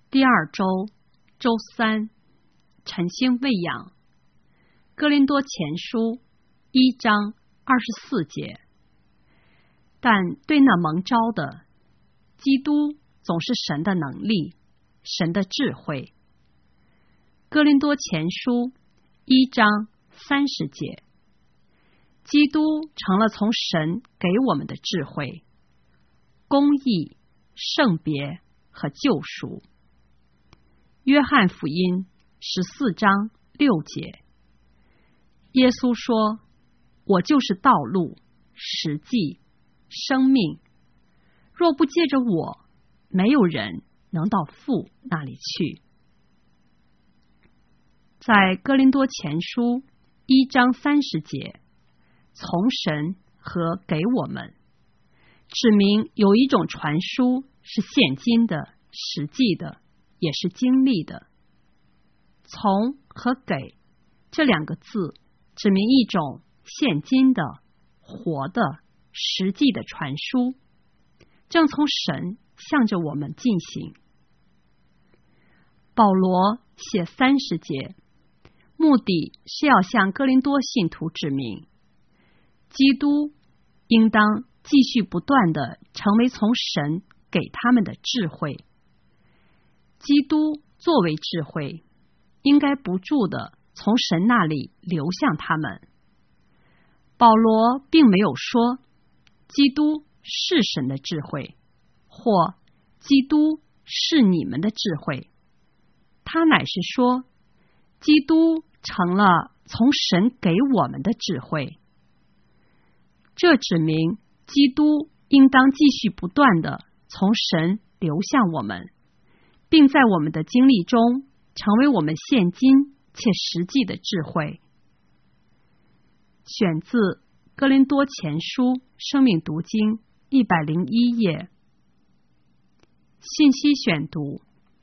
第二周周三，晨星喂养。哥林多前书1章24节。但对那蒙召的，基督总是神的能力，神的智慧。哥林多前书1章30节。基督成了从神给我们的智慧、公义、圣别和救赎。约翰福音14章6节。耶稣说：我就是道路、实际、生命，若不借着我，没有人能到父那里去。在哥林多前书1章30节，从神和给我们，指明有一种传输是现今的、实际的，也是经历的。从和给这两个字指明一种现今的、活的、实际的传输，正从神向着我们进行。保罗写30节，目的是要向哥林多信徒指明，基督应当继续不断地成为从神给他们的智慧。基督作为智慧，应该不住地从神那里流向他们。保罗并没有说基督是神的智慧，或基督是你们的智慧，他乃是说基督成了从神给我们的智慧。这指明基督应当继续不断地从神流向我们，并在我们的经历中成为我们现今且实际的智慧。选自哥林多前书生命读经101页。信息选读。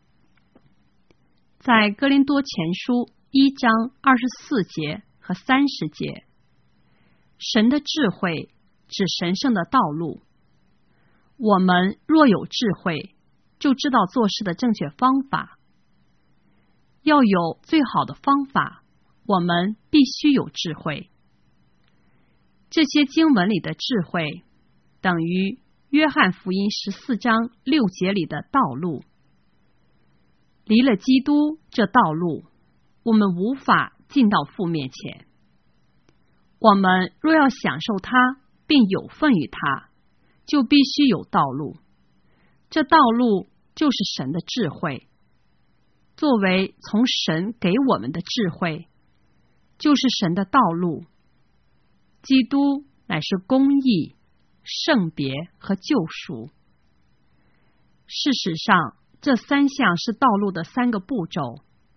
在哥林多前书1章24节和30节，神的智慧指神圣的道路。我们若有智慧，就知道做事的正确方法。要有最好的方法，我们必须有智慧。这些经文里的智慧，等于约翰福音14章6节里的道路。离了基督这道路，我们无法进到父面前。我们若要享受它并有份于它，就必须有道路。这道路就是神的智慧。作为从神给我们的智慧，就是神的道路。基督乃是公义、圣别和救赎。事实上，这3项是道路的3个步骤。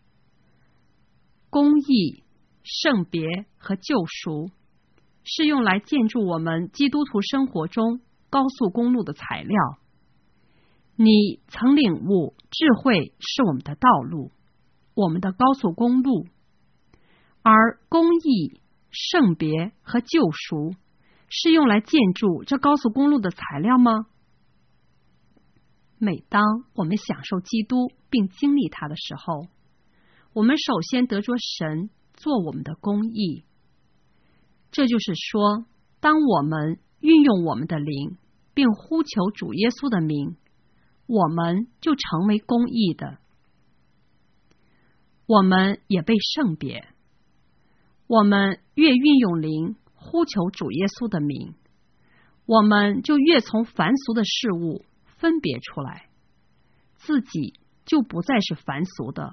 公义、圣别和救赎是用来建筑我们基督徒生活中高速公路的材料。你曾领悟，智慧是我们的道路，我们的高速公路。而公义、圣别和救赎是用来建筑这高速公路的材料吗？每当我们享受基督并经历它的时候，我们首先得着神做我们的公义。这就是说，当我们运用我们的灵，并呼求主耶稣的名，我们就成为公义的。我们也被圣别。我们越运用灵呼求主耶稣的名，我们就越从凡俗的事物分别出来，自己就不再是凡俗的。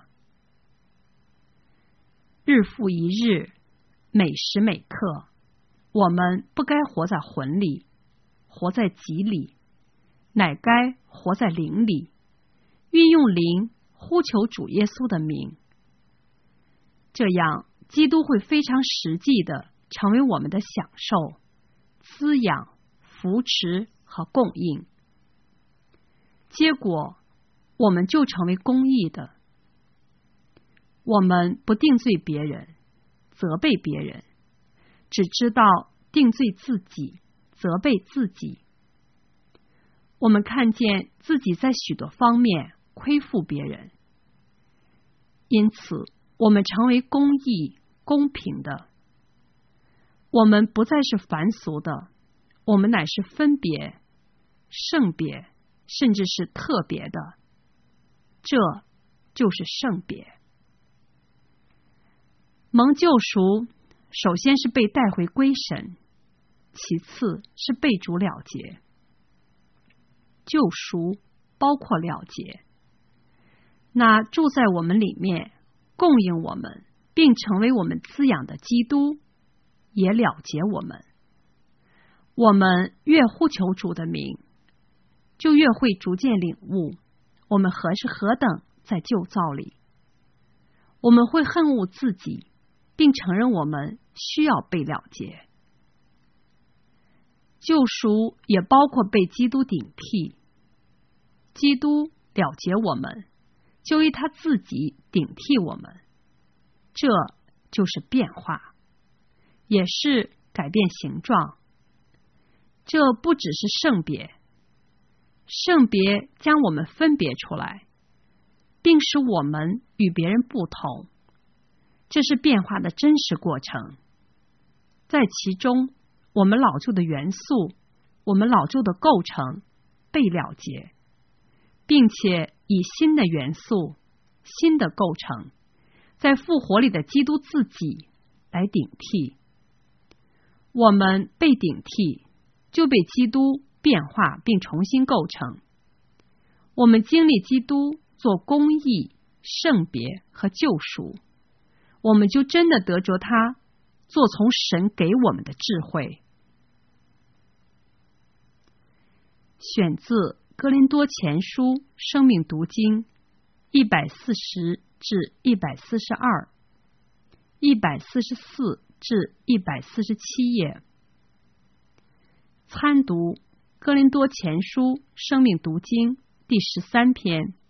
日复一日，每时每刻，我们不该活在魂里，活在己里，乃该活在灵里，运用灵呼求主耶稣的名。这样基督会非常实际的成为我们的享受、滋养、扶持和供应。结果，我们就成为公义的。我们不定罪别人，责备别人，只知道定罪自己，责备自己。我们看见自己在许多方面亏负别人。因此，我们成为公义、公平的。我们不再是凡俗的，我们乃是分别、圣别，甚至是特别的。这就是圣别。蒙救赎，首先是被带回归神，其次是被主了结。救赎包括了结，那住在我们里面，供应我们，并成为我们滋养的基督，也了结我们。我们越呼求主的名，就越会逐渐领悟我们是何等在旧造里。我们会恨恶自己，并承认我们需要被了结。救赎也包括被基督顶替，基督了结我们，就以他自己顶替我们，这就是变化，也是改变形状。这不只是圣别，圣别将我们分别出来，并使我们与别人不同，这是变化的真实过程。在其中，我们老旧的元素，我们老旧的构成被了结，并且以新的元素、新的构成，在复活里的基督自己来顶替。我们被顶替，就被基督变化并重新构成。我们经历基督做公义、圣别和救赎，我们就真的得着他做从神给我们的智慧。选自哥林多前书生命读经140至142、144至147页。参读哥林多前书生命读经第13篇。